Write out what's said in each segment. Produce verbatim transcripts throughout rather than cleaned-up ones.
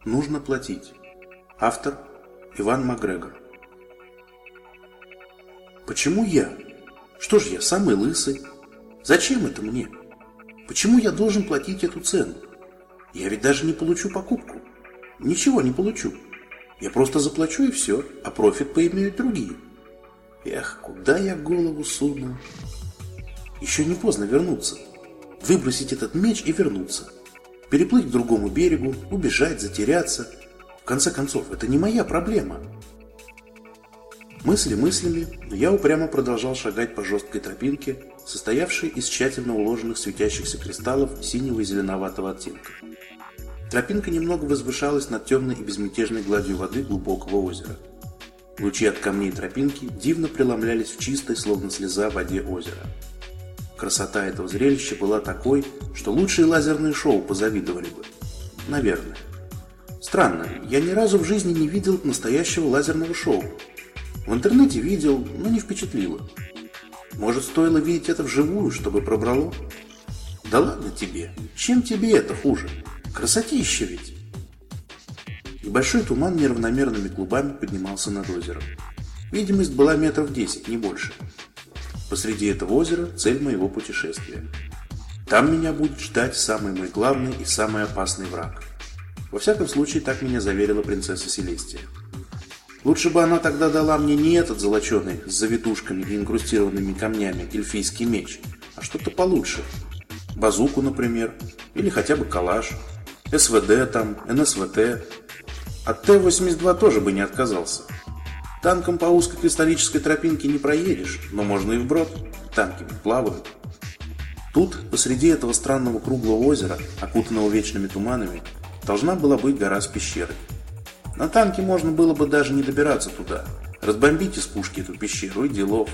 Нужно платить. Автор Иван Макгрегор. Почему я? Что ж я, самый лысый? Зачем это мне? Почему я должен платить эту цену? Я ведь даже не получу покупку. Ничего не получу. Я просто заплачу и все, а профит поимеют другие. Эх, куда я голову сунул? Еще не поздно вернуться. Выбросить этот меч и вернуться. Переплыть к другому берегу, убежать, затеряться. В конце концов, это не моя проблема. Мысли мыслями, но я упрямо продолжал шагать по жесткой тропинке, состоявшей из тщательно уложенных светящихся кристаллов синего и зеленоватого оттенка. Тропинка немного возвышалась над темной и безмятежной гладью воды глубокого озера. Лучи от камней тропинки дивно преломлялись в чистой, словно слеза, воде озера. Красота этого зрелища была такой, что лучшие лазерные шоу позавидовали бы. Наверное. Странно, я ни разу в жизни не видел настоящего лазерного шоу. В интернете видел, но не впечатлило. Может, стоило видеть это вживую, чтобы пробрало? Да ладно тебе, чем тебе это хуже? Красотища ведь! Небольшой туман неравномерными клубами поднимался над озером. Видимость была метров десять, не больше. Посреди этого озера цель моего путешествия. Там меня будет ждать самый мой главный и самый опасный враг. Во всяком случае, так меня заверила принцесса Селестия. Лучше бы она тогда дала мне не этот золоченый с завитушками и инкрустированными камнями эльфийский меч, а что-то получше. Базуку, например, или хотя бы калаш, СВД там, НСВТ. От Т восемьдесят два тоже бы не отказался. Танком по узкой кристаллической тропинке не проедешь, но можно и вброд, танки плавают. Тут, посреди этого странного круглого озера, окутанного вечными туманами, должна была быть гора с пещерой. На танке можно было бы даже не добираться туда, разбомбить из пушки эту пещеру и делов.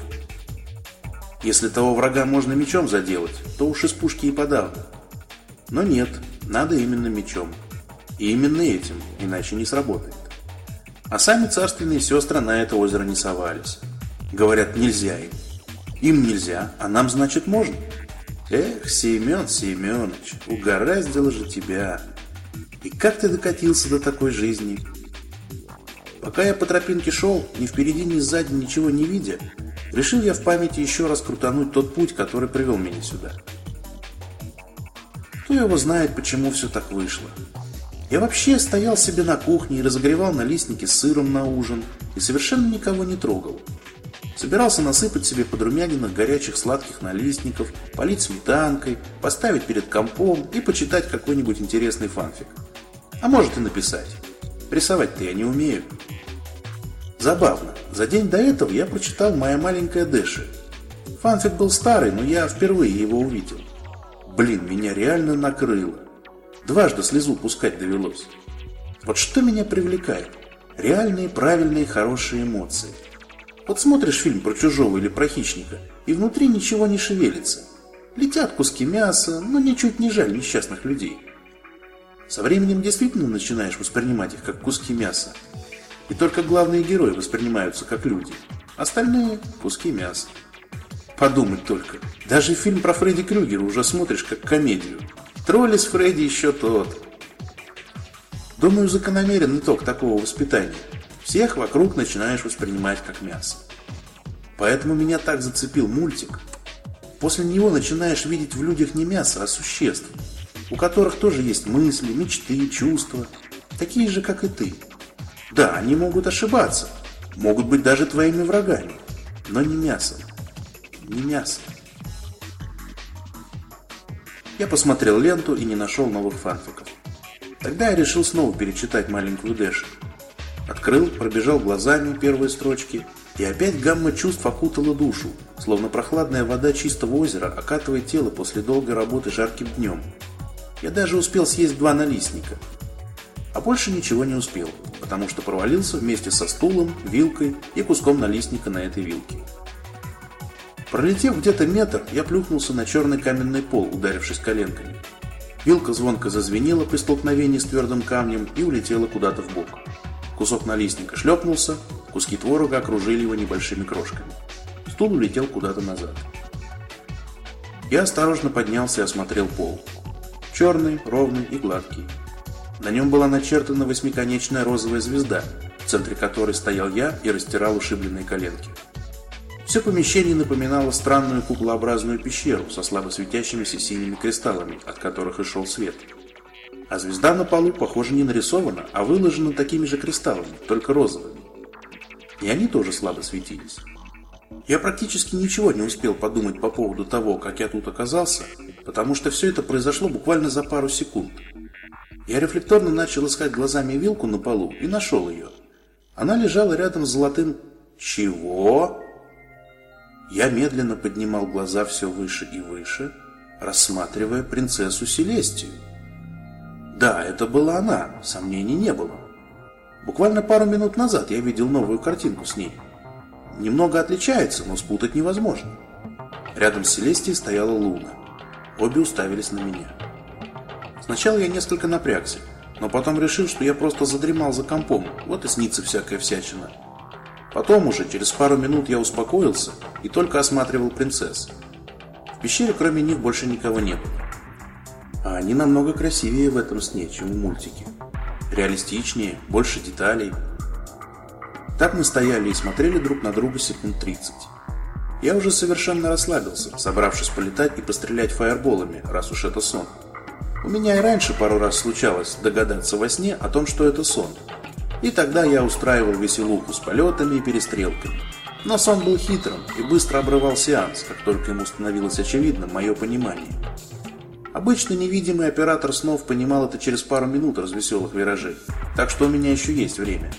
Если того врага можно мечом заделать, то уж из пушки и подавно. Но нет, надо именно мечом. И именно этим, иначе не сработает. А сами царственные сестры на это озеро не совались. Говорят, нельзя им. Им нельзя, а нам, значит, можно. Эх, Семен Семенович, угораздило же тебя. И как ты докатился до такой жизни? Пока я по тропинке шел, ни впереди, ни сзади, ничего не видя, решил я в памяти еще раз крутануть тот путь, который привел меня сюда. Кто его знает, почему все так вышло. Я вообще стоял себе на кухне и разогревал налистники с сыром на ужин и совершенно никого не трогал. Собирался насыпать себе подрумяненных горячих сладких налистников, полить сметанкой, поставить перед компом и почитать какой-нибудь интересный фанфик. А может и написать. Рисовать-то я не умею. Забавно, за день до этого я прочитал «Моя маленькая Дэши». Фанфик был старый, но я впервые его увидел. Блин, меня реально накрыло. Дважды слезу пускать довелось. Вот что меня привлекает? Реальные, правильные, хорошие эмоции. Вот смотришь фильм про чужого или про хищника, и внутри ничего не шевелится. Летят куски мяса, но ничуть не жаль несчастных людей. Со временем действительно начинаешь воспринимать их как куски мяса. И только главные герои воспринимаются как люди. Остальные – куски мяса. Подумать только, даже фильм про Фредди Крюгера уже смотришь как комедию. Тролли с Фредди еще тот. Думаю, закономерен итог такого воспитания. Всех вокруг начинаешь воспринимать как мясо. Поэтому меня так зацепил мультик. После него начинаешь видеть в людях не мясо, а существ, у которых тоже есть мысли, мечты, чувства, такие же, как и ты. Да, они могут ошибаться, могут быть даже твоими врагами, но не мясом. Не мясо. Я посмотрел ленту и не нашел новых фанфиков. Тогда я решил снова перечитать «Маленькую Дэши». Открыл, пробежал глазами первые строчки, и опять гамма чувств окутала душу, словно прохладная вода чистого озера окатывает тело после долгой работы жарким днем. Я даже успел съесть два налистника. А больше ничего не успел, потому что провалился вместе со стулом, вилкой и куском налистника на этой вилке. Пролетев где-то метр, я плюхнулся на черный каменный пол, ударившись коленками. Вилка звонко зазвенела при столкновении с твердым камнем и улетела куда-то вбок. Кусок налистника шлепнулся, куски творога окружили его небольшими крошками. Стул улетел куда-то назад. Я осторожно поднялся и осмотрел пол. Черный, ровный и гладкий. На нем была начертана восьмиконечная розовая звезда, в центре которой стоял я и растирал ушибленные коленки. Все помещение напоминало странную куполообразную пещеру со слабо светящимися синими кристаллами, от которых и шел свет. А звезда на полу, похоже, не нарисована, а выложена такими же кристаллами, только розовыми. И они тоже слабо светились. Я практически ничего не успел подумать по поводу того, как я тут оказался, потому что все это произошло буквально за пару секунд. Я рефлекторно начал искать глазами вилку на полу и нашел ее. Она лежала рядом с золотым... Чего? Я медленно поднимал глаза все выше и выше, рассматривая принцессу Селестию. Да, это была она, сомнений не было. Буквально пару минут назад я видел новую картинку с ней. Немного отличается, но спутать невозможно. Рядом с Селестией стояла Луна. Обе уставились на меня. Сначала я несколько напрягся, но потом решил, что я просто задремал за компом, вот и снится всякая всячина. Потом уже, через пару минут я успокоился и только осматривал принцесс. В пещере кроме них больше никого не было. А они намного красивее в этом сне, чем в мультике. Реалистичнее, больше деталей. Так мы стояли и смотрели друг на друга секунд тридцать. Я уже совершенно расслабился, собравшись полетать и пострелять фаерболами, раз уж это сон. У меня и раньше пару раз случалось догадаться во сне о том, что это сон. И тогда я устраивал веселуху с полетами и перестрелками. Но сон был хитрым и быстро обрывал сеанс, как только ему становилось очевидным мое понимание. Обычно невидимый оператор снов понимал это через пару минут развеселых виражей, так что у меня еще есть время.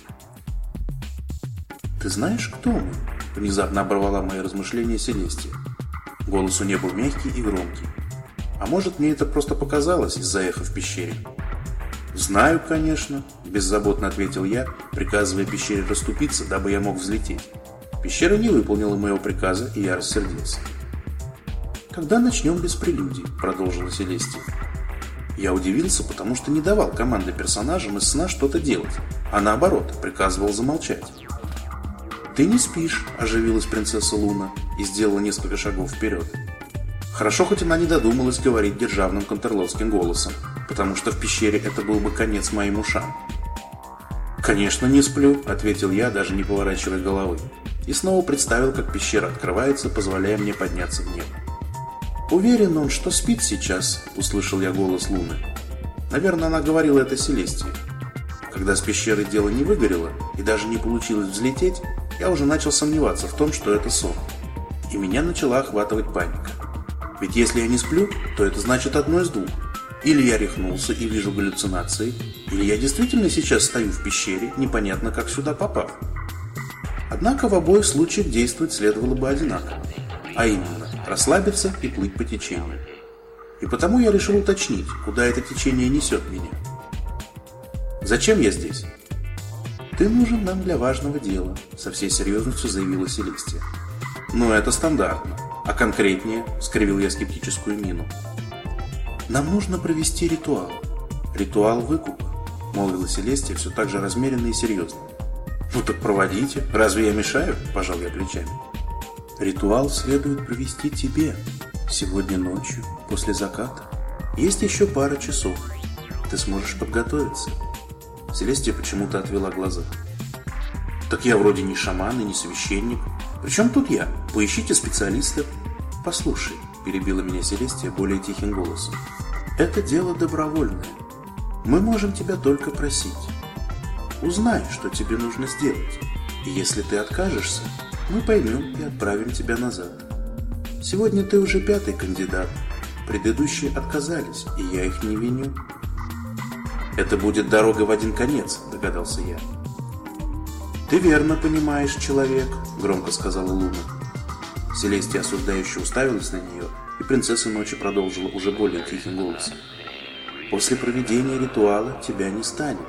«Ты знаешь, кто мы?» – внезапно оборвала мои размышления Селестия. Голос у нее был мягкий и громкий. А может, мне это просто показалось из-за эха в пещере? «Знаю, конечно», – беззаботно ответил я, приказывая пещере расступиться, дабы я мог взлететь. Пещера не выполнила моего приказа, и я рассердился. «Когда начнем без прелюдий?» – продолжила Селестия. Я удивился, потому что не давал команды персонажам из сна что-то делать, а наоборот, приказывал замолчать. «Ты не спишь», – оживилась принцесса Луна и сделала несколько шагов вперед. Хорошо, хоть она не додумалась говорить державным контрлотским голосом, потому что в пещере это был бы конец моим ушам. «Конечно, не сплю», – ответил я, даже не поворачивая головы, и снова представил, как пещера открывается, позволяя мне подняться в небо. «Уверен он, что спит сейчас», – услышал я голос Луны. Наверное, она говорила это Селестии. Когда с пещерой дело не выгорело и даже не получилось взлететь, я уже начал сомневаться в том, что это сон. И меня начала охватывать паника. Ведь если я не сплю, то это значит одно из двух. Или я рехнулся и вижу галлюцинации, или я действительно сейчас стою в пещере, непонятно как сюда попав. Однако в обоих случаях действовать следовало бы одинаково. А именно, расслабиться и плыть по течению. И потому я решил уточнить, куда это течение несет меня. «Зачем я здесь?» «Ты нужен нам для важного дела», — со всей серьезностью заявила Селестия. «Ну, это стандартно. А конкретнее?» — скривил я скептическую мину. «Нам нужно провести ритуал. Ритуал выкупа», — молвила Селестия все так же размеренно и серьезно. «Ну так проводите. Разве я мешаю?» — пожал я плечами. «Ритуал следует провести тебе. Сегодня ночью, после заката. Есть еще пара часов. Ты сможешь подготовиться». Селестия почему-то отвела глаза. «Так я вроде не шаман и не священник. Причем тут я? Поищите специалистов». «Послушай», – перебила меня Селестия более тихим голосом. «Это дело добровольное. Мы можем тебя только просить. Узнай, что тебе нужно сделать. И если ты откажешься, мы поймем и отправим тебя назад. Сегодня ты уже пятый кандидат. Предыдущие отказались, и я их не виню». «Это будет дорога в один конец», – догадался я. «Ты верно понимаешь, человек», – громко сказала Луна. Селестия осуждающе уставилась на нее, и принцесса ночи продолжила уже более тихим голосом. «После проведения ритуала тебя не станет».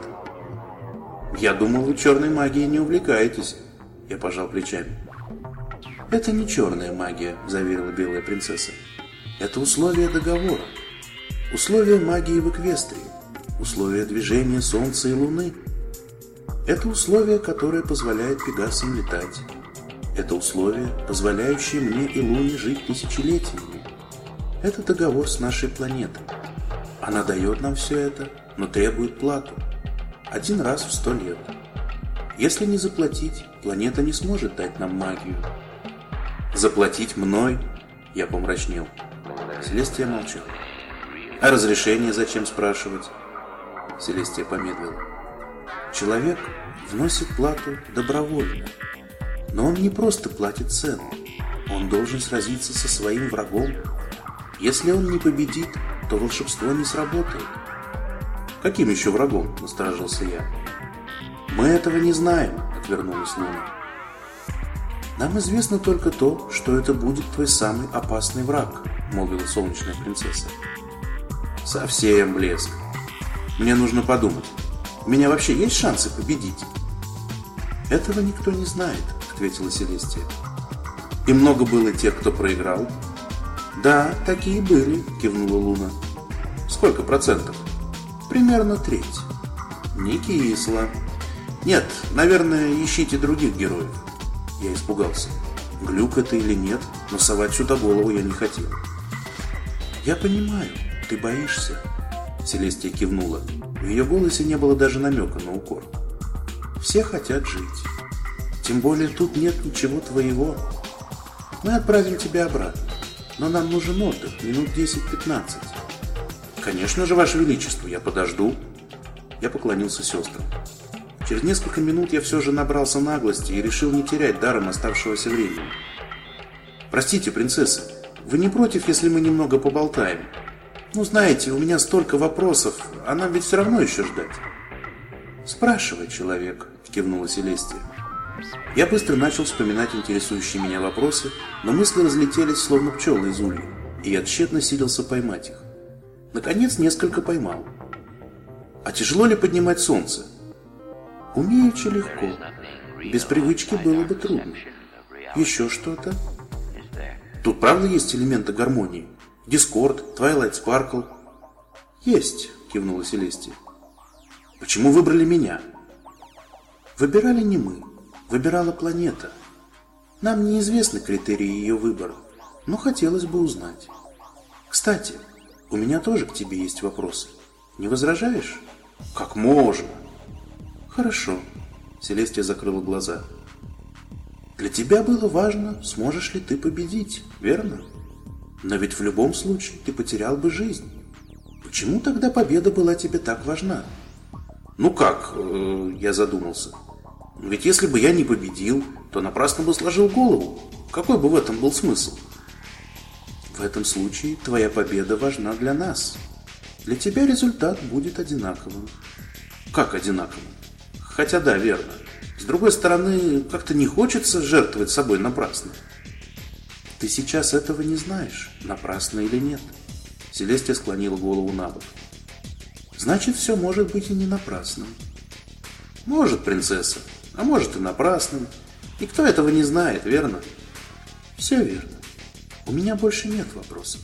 «Я думал, вы черной магией не увлекаетесь», – я пожал плечами. «Это не черная магия», – заверила белая принцесса. «Это условия договора. Условия магии в Эквестрии. Условия движения Солнца и Луны. Это условие, которое позволяет Пегасам летать. Это условие, позволяющее мне и Луне жить тысячелетиями. Это договор с нашей планетой. Она дает нам все это, но требует плату. Один раз в сто лет. Если не заплатить, планета не сможет дать нам магию. Заплатить мной? Я помрачнел. Селестия молчала. А разрешение зачем спрашивать? Селестия помедлила. Человек вносит плату добровольно. Но он не просто платит цену. Он должен сразиться со своим врагом. Если он не победит, то волшебство не сработает. Каким еще врагом? Насторожился я. Мы этого не знаем, отвернулась Луна. Нам известно только то, что это будет твой самый опасный враг, молвила солнечная принцесса. Совсем блеск. Мне нужно подумать. У меня вообще есть шансы победить? Этого никто не знает, ответила Селестия. И много было тех, кто проиграл? Да, такие были, кивнула Луна. Сколько процентов? Примерно треть. Не кисло. Нет, наверное, ищите других героев. Я испугался. Глюк это или нет, но совать сюда голову я не хотел. Я понимаю, ты боишься. Селестия кивнула. В ее голосе не было даже намека на укор. Все хотят жить. Тем более тут нет ничего твоего. Мы отправим тебя обратно. Но нам нужен отдых, минут десять-пятнадцать. Конечно же, Ваше Величество, я подожду. Я поклонился сестрам. Через несколько минут я все же набрался наглости и решил не терять даром оставшегося времени. Простите, принцесса, вы не против, если мы немного поболтаем? Ну, знаете, у меня столько вопросов, а нам ведь все равно еще ждать. Спрашивай, человек, кивнула Селестия. Я быстро начал вспоминать интересующие меня вопросы, но мысли разлетелись, словно пчелы из улья, и я тщетно силился поймать их. Наконец, несколько поймал. А тяжело ли поднимать солнце? Умеючи легко. Без привычки было бы трудно. Еще что-то? Тут правда есть элементы гармонии? Дискорд, Твайлайт Спаркл? Есть, кивнула Селестия. Почему выбрали меня? Выбирали не мы. Выбирала планета. Нам неизвестны критерии ее выбора, но хотелось бы узнать. Кстати, у меня тоже к тебе есть вопросы. Не возражаешь? Как можно? Хорошо. Селестия закрыла глаза. Для тебя было важно, сможешь ли ты победить, верно? Но ведь в любом случае ты потерял бы жизнь. Почему тогда победа была тебе так важна? Ну как, я задумался. Ведь если бы я не победил, то напрасно бы сложил голову. Какой бы в этом был смысл? В этом случае твоя победа важна для нас. Для тебя результат будет одинаковым. Как одинаковым? Хотя да, верно. С другой стороны, как-то не хочется жертвовать собой напрасно. Ты сейчас этого не знаешь, напрасно или нет. Селестия склонила голову на бок. Значит, все может быть и не напрасным. Может, принцесса, а может и напрасным. Никто этого не знает, верно? Все верно. У меня больше нет вопросов.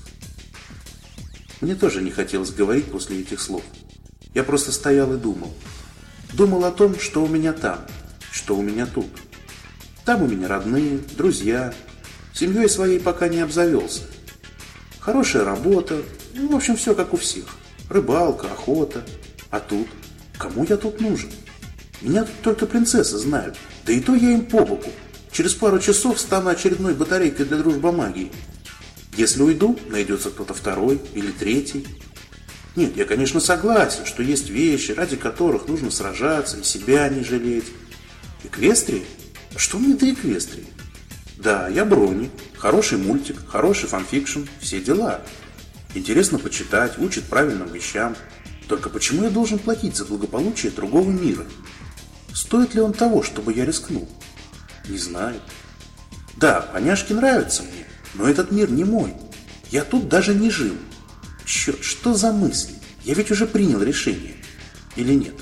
Мне тоже не хотелось говорить после этих слов. Я просто стоял и думал. Думал о том, что у меня там, что у меня тут. Там у меня родные, друзья. Семьей своей пока не обзавелся. Хорошая работа, ну, в общем, все как у всех. Рыбалка, охота. А тут? Кому я тут нужен? Меня тут только принцессы знают. Да и то я им по боку. Через пару часов стану очередной батарейкой для дружбомагии. Если уйду, найдется кто-то второй или третий. Нет, я, конечно, согласен, что есть вещи, ради которых нужно сражаться и себя не жалеть. Эквестрия? А что мне до Эквестрии? Да, я Брони. Хороший мультик, хороший фанфикшн, все дела. Интересно почитать, учит правильным вещам. Только почему я должен платить за благополучие другого мира? Стоит ли он того, чтобы я рискнул? Не знаю. Да, поняшки нравятся мне, но этот мир не мой. Я тут даже не жил. Черт, что за мысли? Я ведь уже принял решение. Или нет?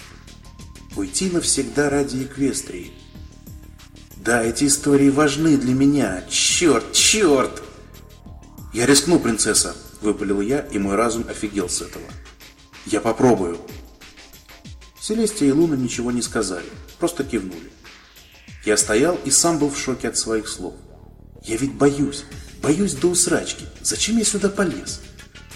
Уйти навсегда ради Эквестрии. Да, эти истории важны для меня. Черт, черт! Я рискну, принцесса, выпалил я, и мой разум офигел с этого. Я попробую. Селестия и Луна ничего не сказали, просто кивнули. Я стоял и сам был в шоке от своих слов. Я ведь боюсь, боюсь до усрачки. Зачем я сюда полез?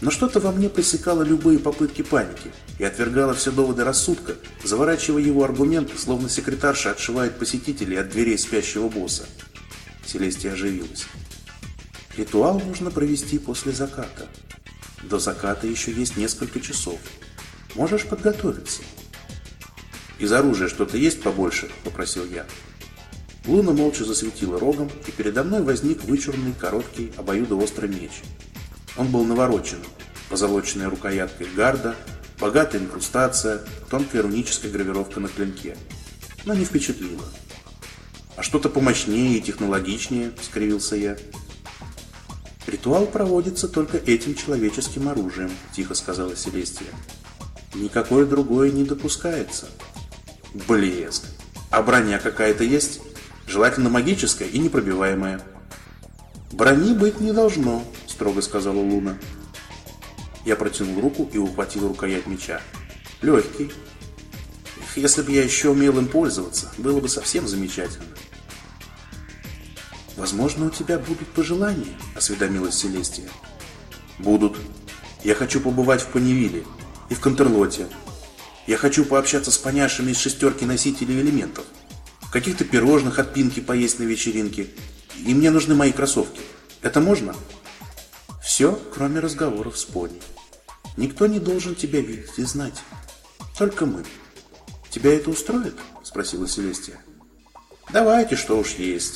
Но что-то во мне пресекало любые попытки паники и отвергало все доводы рассудка, заворачивая его аргументы, словно секретарша отшивает посетителей от дверей спящего босса. Селестия оживилась. Ритуал нужно провести после заката. До заката еще есть несколько часов. Можешь подготовиться. «Из оружия что-то есть побольше?» – попросил я. Луна молча засветила рогом, и передо мной возник вычурный, короткий, обоюдоострый меч. Он был навороченным, позолоченная рукояткой гарда, богатая инкрустация, тонкая руническая гравировка на клинке. Но не впечатлило. «А что-то помощнее и технологичнее?» – скривился я. «Ритуал проводится только этим человеческим оружием», – тихо сказала Селестия. «Никакое другое не допускается». «Блеск! А броня какая-то есть? Желательно магическая и непробиваемая». «Брони быть не должно», – строго сказала Луна. Я протянул руку и ухватил рукоять меча. Легкий. Если бы я еще умел им пользоваться, было бы совсем замечательно. «Возможно, у тебя будут пожелания», – осведомилась Селестия. «Будут. Я хочу побывать в Панивиле и в Контерлоте. Я хочу пообщаться с поняшами из шестерки носителей элементов. Каких-то пирожных от Пинки поесть на вечеринке. И мне нужны мои кроссовки. Это можно?» «Все, кроме разговоров с пони. Никто не должен тебя видеть и знать. Только мы. Тебя это устроит?» – спросила Селестия. «Давайте, что уж есть».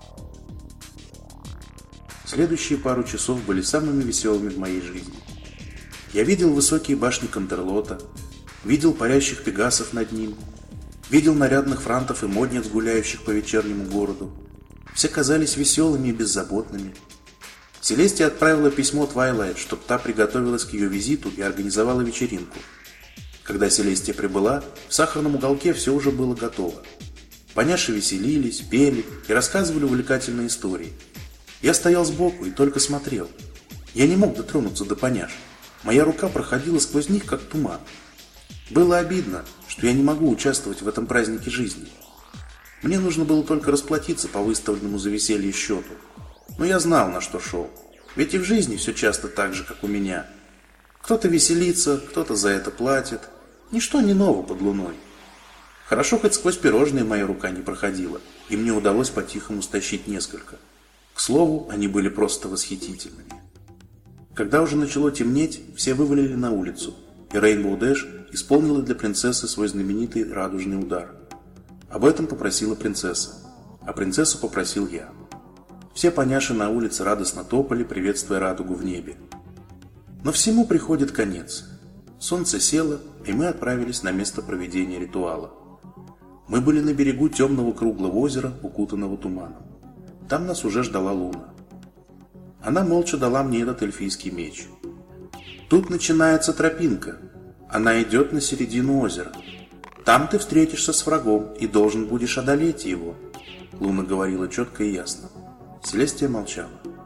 Следующие пару часов были самыми веселыми в моей жизни. Я видел высокие башни Контерлота, видел парящих пегасов над ним, видел нарядных франтов и модниц, гуляющих по вечернему городу. Все казались веселыми и беззаботными. Селестия отправила письмо Твайлайт, чтобы та приготовилась к ее визиту и организовала вечеринку. Когда Селестия прибыла, в сахарном уголке все уже было готово. Поняши веселились, пели и рассказывали увлекательные истории. Я стоял сбоку и только смотрел. Я не мог дотронуться до поняш. Моя рука проходила сквозь них, как туман. Было обидно, что я не могу участвовать в этом празднике жизни. Мне нужно было только расплатиться по выставленному за веселье счету. Но я знал, на что шел. Ведь и в жизни все часто так же, как у меня. Кто-то веселится, кто-то за это платит. Ничто не ново под луной. Хорошо, хоть сквозь пирожные моя рука не проходила, и мне удалось по-тихому стащить несколько. К слову, они были просто восхитительными. Когда уже начало темнеть, все вывалили на улицу, и Рейнбоу Дэш исполнила для принцессы свой знаменитый радужный удар. Об этом попросила принцесса, а принцессу попросил я. Все поняши на улице радостно топали, приветствуя радугу в небе. Но всему приходит конец. Солнце село, и мы отправились на место проведения ритуала. Мы были на берегу темного круглого озера, укутанного туманом. Там нас уже ждала Луна. Она молча дала мне этот эльфийский меч. Тут начинается тропинка. Она идет на середину озера. Там ты встретишься с врагом и должен будешь одолеть его. Луна говорила четко и ясно. Селестия молчала.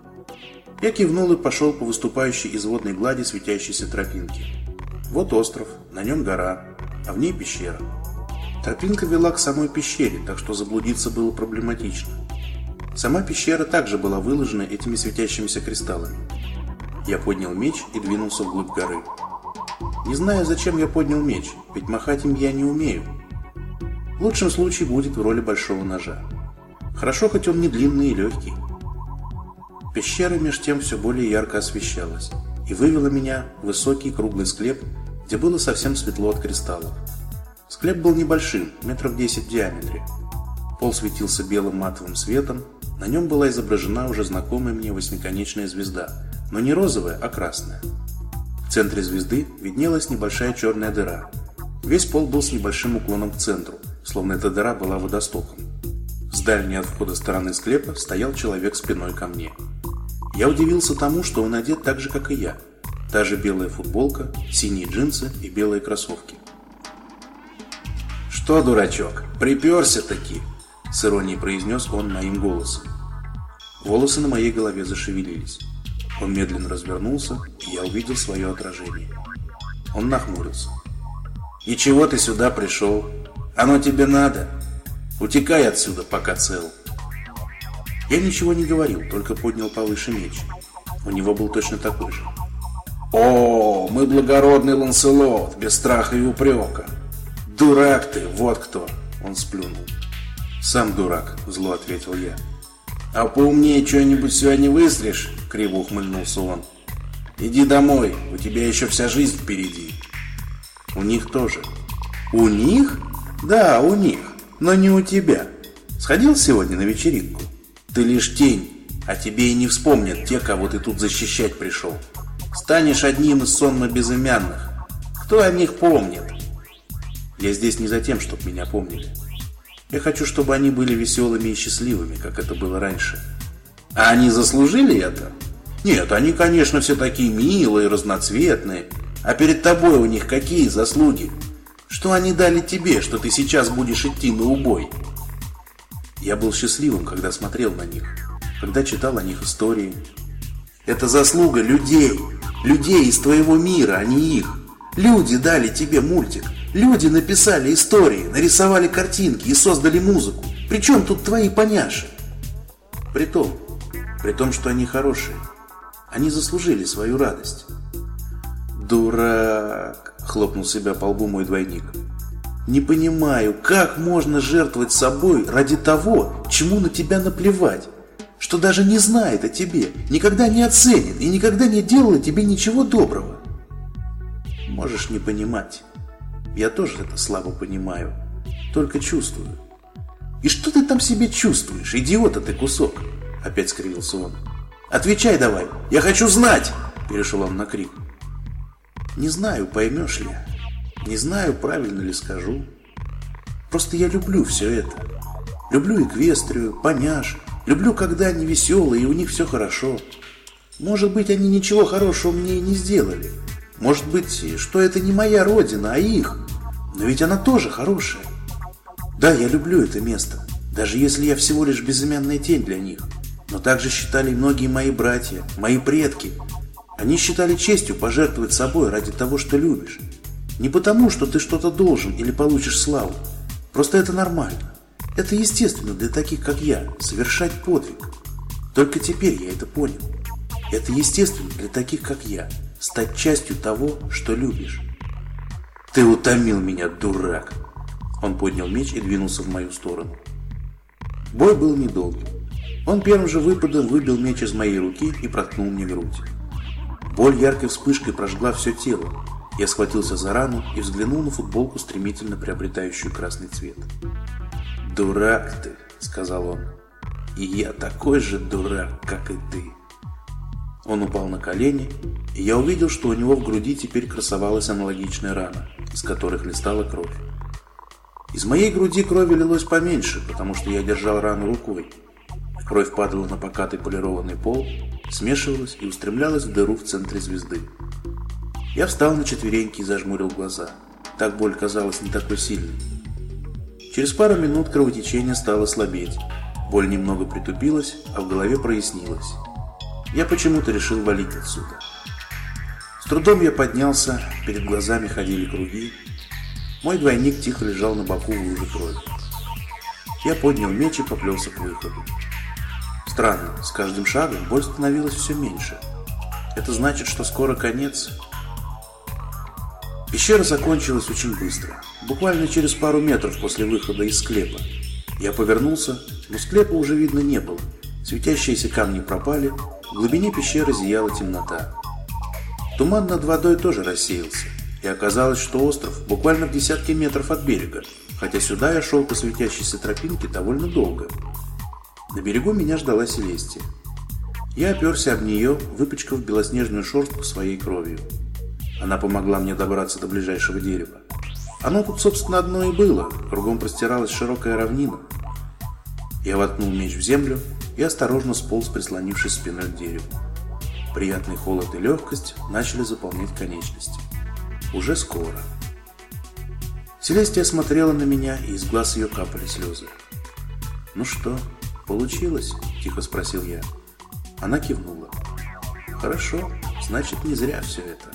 Я кивнул и пошел по выступающей из водной глади светящейся тропинке. Вот остров, на нем гора, а в ней пещера. Тропинка вела к самой пещере, так что заблудиться было проблематично. Сама пещера также была выложена этими светящимися кристаллами. Я поднял меч и двинулся вглубь горы. Не знаю, зачем я поднял меч, ведь махать им я не умею. В лучшем случае будет в роли большого ножа. Хорошо, хоть он не длинный и легкий. Пещера меж тем все более ярко освещалась и вывела меня в высокий круглый склеп, где было совсем светло от кристаллов. Склеп был небольшим, метров десять в диаметре. Пол светился белым матовым светом, на нем была изображена уже знакомая мне восьмиконечная звезда, но не розовая, а красная. В центре звезды виднелась небольшая черная дыра. Весь пол был с небольшим уклоном к центру, словно эта дыра была водостоком. С дальней от входа стороны склепа стоял человек спиной ко мне. Я удивился тому, что он одет так же, как и я. Та же белая футболка, синие джинсы и белые кроссовки. «Что, дурачок, приперся-таки?» — с иронией произнес он моим голосом. Волосы на моей голове зашевелились. Он медленно развернулся, и я увидел свое отражение. Он нахмурился. «Ничего ты сюда пришел? Оно тебе надо? Утекай отсюда, пока цел». Я ничего не говорил, только поднял повыше меч. У него был точно такой же. «О, мы благородный Ланселот, без страха и упрека!» «Дурак ты, вот кто!» — он сплюнул. «Сам дурак», — зло ответил я. «А поумнее что-нибудь сегодня выстришь?» — криво ухмыльнулся он. «Иди домой, у тебя еще вся жизнь впереди». «У них тоже». «У них? Да, у них, но не у тебя. Сходил сегодня на вечеринку? Ты лишь тень, а тебе и не вспомнят те, кого ты тут защищать пришел. Станешь одним из сонно безымянных. Кто о них помнит?» «Я здесь не за тем, чтобы меня помнили. Я хочу, чтобы они были веселыми и счастливыми, как это было раньше». «А они заслужили это?» «Нет, они, конечно, все такие милые, разноцветные. А перед тобой у них какие заслуги? Что они дали тебе, что ты сейчас будешь идти на убой?» Я был счастливым, когда смотрел на них, когда читал о них истории. «Это заслуга людей, людей из твоего мира, а не их. Люди дали тебе мультик, люди написали истории, нарисовали картинки и создали музыку. Причем тут твои поняши?» При том, при том, что они хорошие, они заслужили свою радость. «Дурак!» — хлопнул себя по лбу мой двойник. «Не понимаю, как можно жертвовать собой ради того, чему на тебя наплевать, что даже не знает о тебе, никогда не оценит и никогда не делала тебе ничего доброго?» «Можешь не понимать. Я тоже это слабо понимаю, только чувствую». «И что ты там себе чувствуешь, идиота ты кусок?» — опять скривился он. «Отвечай давай, я хочу знать!» — перешел он на крик. «Не знаю, поймешь ли. Не знаю, правильно ли скажу. Просто я люблю все это. Люблю Эквестрию, поняш. Люблю, когда они веселые и у них все хорошо. Может быть, они ничего хорошего мне и не сделали. Может быть, что это не моя родина, а их. Но ведь она тоже хорошая. Да, я люблю это место, даже если я всего лишь безымянная тень для них. Но так же считали многие мои братья, мои предки. Они считали честью пожертвовать собой ради того, что любишь. Не потому, что ты что-то должен или получишь славу. Просто это нормально. Это естественно для таких, как я, совершать подвиг. Только теперь я это понял. Это естественно для таких, как я, стать частью того, что любишь. Ты утомил меня, дурак!» Он поднял меч и двинулся в мою сторону. Бой был недолгим. Он первым же выпадом выбил меч из моей руки и проткнул мне грудь. Боль яркой вспышкой прожгла все тело. Я схватился за рану и взглянул на футболку, стремительно приобретающую красный цвет. «Дурак ты», — сказал он. «И я такой же дурак, как и ты». Он упал на колени, и я увидел, что у него в груди теперь красовалась аналогичная рана, из которой хлестала кровь. Из моей груди крови лилось поменьше, потому что я держал рану рукой. Кровь падала на покатый полированный пол, смешивалась и устремлялась в дыру в центре звезды. Я встал на четвереньки и зажмурил глаза. Так боль казалась не такой сильной. Через пару минут кровотечение стало слабеть. Боль немного притупилась, а в голове прояснилось. Я почему-то решил валить отсюда. С трудом я поднялся, перед глазами ходили круги. Мой двойник тихо лежал на боку в луже крови. Я поднял меч и поплелся к выходу. Странно, с каждым шагом боль становилась все меньше. Это значит, что скоро конец. Пещера закончилась очень быстро, буквально через пару метров после выхода из склепа. Я повернулся, но склепа уже видно не было. Светящиеся камни пропали, в глубине пещеры зияла темнота. Туман над водой тоже рассеялся, и оказалось, что остров буквально в десятке метров от берега, хотя сюда я шел по светящейся тропинке довольно долго. На берегу меня ждала Селестия. Я оперся об нее, выпачкав белоснежную шерстку своей кровью. Она помогла мне добраться до ближайшего дерева. Оно тут, собственно, одно и было, кругом простиралась широкая равнина. Я воткнул меч в землю и осторожно сполз, прислонившись спиной к дереву. Приятный холод и легкость начали заполнять конечности. Уже скоро. Селестия смотрела на меня, и из глаз ее капали слезы. «Ну что, получилось?» – тихо спросил я. Она кивнула. «Хорошо, значит, не зря все это.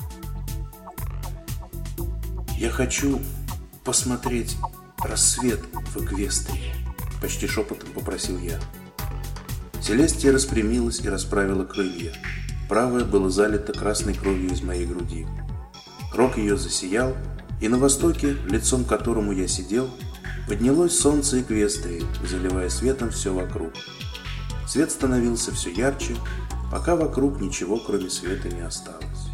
Я хочу посмотреть рассвет в Эквестрии», – почти шепотом попросил я. Селестия распрямилась и расправила крылья. правое было залито красной кровью из моей груди. Рог ее засиял, и на востоке, лицом к которому я сидел, поднялось солнце Эквестрии, заливая светом все вокруг. Свет становился все ярче, пока вокруг ничего, кроме света, не осталось.